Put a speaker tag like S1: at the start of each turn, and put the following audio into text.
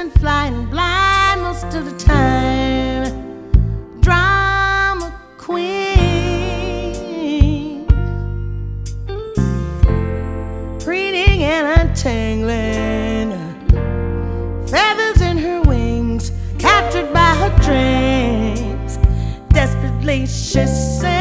S1: and flying blind most of the time. Drama queen, preening and untangling, feathers in her wings, captured by her dreams. Desperately she said,